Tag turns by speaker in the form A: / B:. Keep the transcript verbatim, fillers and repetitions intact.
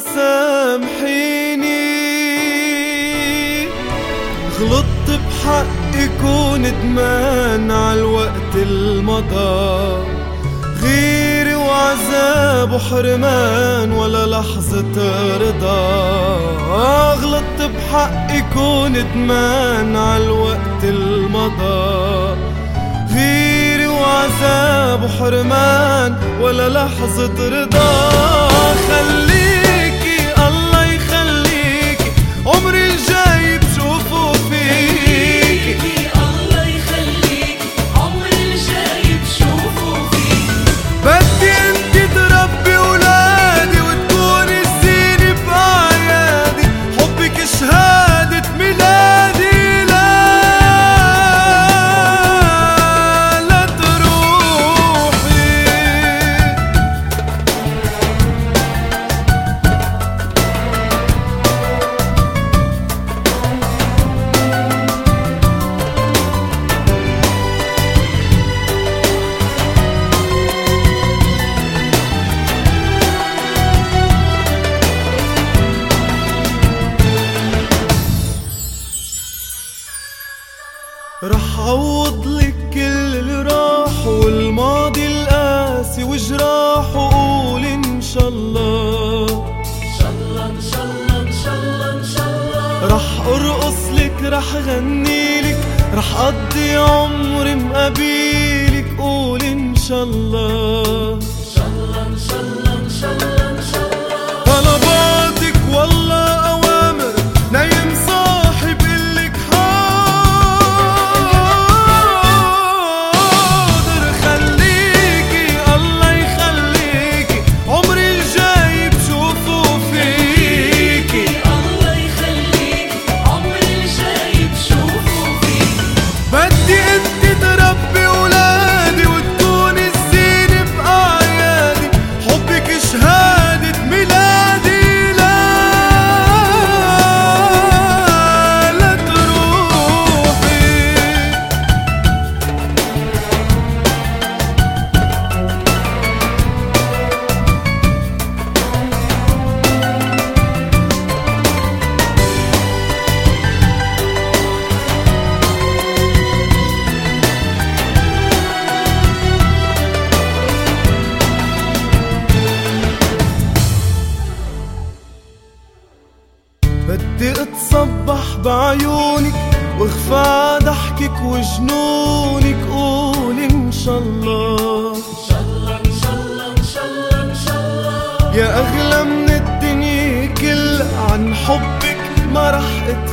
A: سامحيني، غلطت بحقك وندمان عالوقت المضى، غيري وعذاب وحرمان ولا لحظة رضا. غلطت بحقك وندمان عالوقت المضى، غيري وعذاب وحرمان ولا لحظة رضا. خليكي الله يخليكي عمري الجاي بشوفه فيكي،
B: الله يخليكي عمري الجاي بشوفه فيكي.
A: بدي انت تربي ولادي وتكوني الزينة بأعيادي، حبك شهادة ميلادي. لا لا تروحي. رح عوضلك كل اللي راح والماضي القاسي وجراح، وقول ان شاء الله
B: ان شاء الله ان شاء الله ان شاء الله ان شاء الله.
A: رح ارقصلك رح غنيلك رح اقضي عمري مقابيلك، قول ان شاء الله
B: ان شاء الله ان شاء الله ان شاء الله ان شاء الله.
A: طلباتك والله اوامر، نايم صاحي بقلك حاضر. خليكي الله يخليكي عمري الجاي بشوفه فيكي،
B: الله يخليكي عمري الجاي بشوفه فيكي.
A: بدي انت تربي ولادي وتكوني الزينة بأعيادي، حبك شهادة ميلادي. لا لا تروحي. بدي اتصبح بعيونك واخفى ضحكك وجنونك، قول ان شاء الله
B: ان شاء الله ان شاء الله ان شاء الله ان شاء الله.
A: يا اغلى من الدنيا كلها، عن حبك ما رح اتنازل.